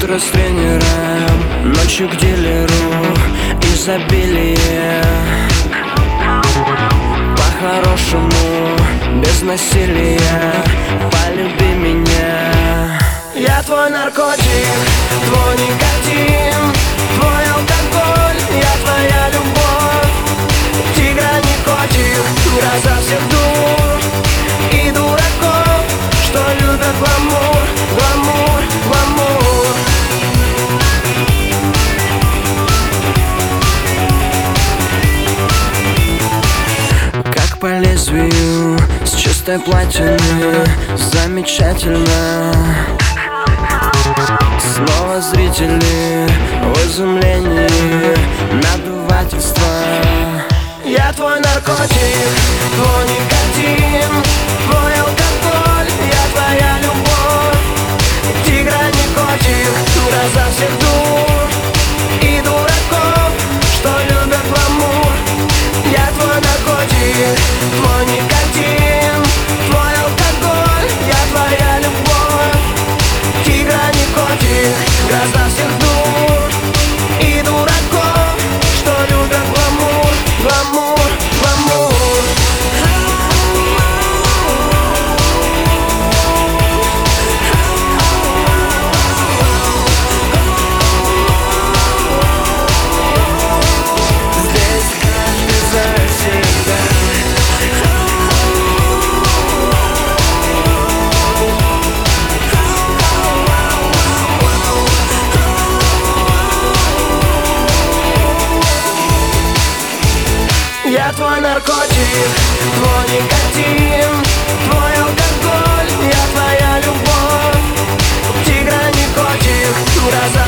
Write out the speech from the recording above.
Утро с тренером, ночью к дилеру, изобилие. По-хорошему, без насилия, полюби меня. Я твой наркотик, твой никотин, твой алкоголь, я твоя любовь. Тигра не котик, гроза всех дур и дураков, что любят гламур, гламур, гламур. Как по лезвию, с чистой платины, замечательно. Снова зрители в изумлении, надувательство. Я твой наркотик, твой никотин, твой алкоголь, я твоя любовь. Тигра не котик, гроза всех дур и дураков, что любят гламур. Я твой наркотик, твой никотин, твой алкоголь, я твоя любовь. Тигра не котик, гроза всех дур и дураков, что любят гламур, гламур, гламур. Здесь каждый за себя. Я твой наркотик, твой никотин, твой алкоголь, я твоя любовь. Тигра не котик, гроза